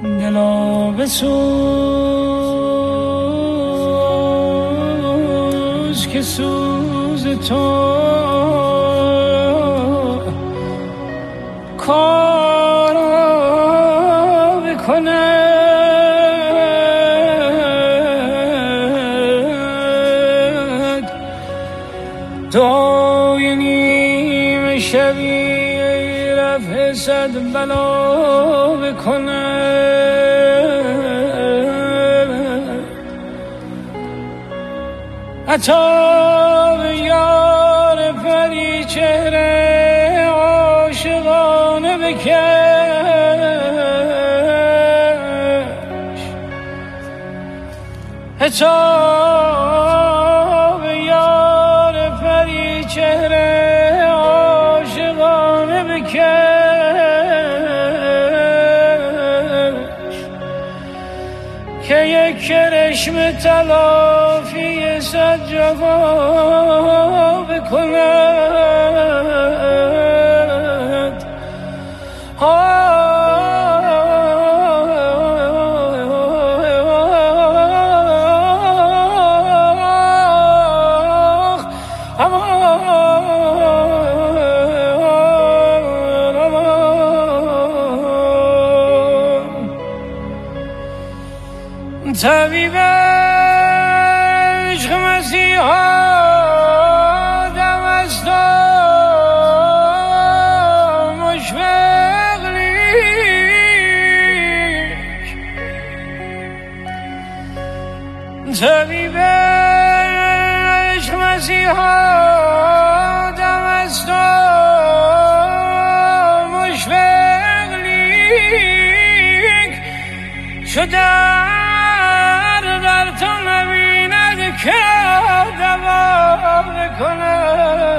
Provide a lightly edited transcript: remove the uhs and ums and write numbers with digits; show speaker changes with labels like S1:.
S1: دلا بسوز که سوز تو کارا بکند دای نیم شبی رفع صد بلا بکند عطا به یار پری چهره عاشقانه بکش عطا به یار پری چهره عاشقانه بکش که یک کرشم تلافی صد جفا بکند طبیب عشق مسیحا دم از تو مشفق لیک طبیب عشق مسیحا دم از تو مشفق لیک شده در تو نبیند که دوا بکنه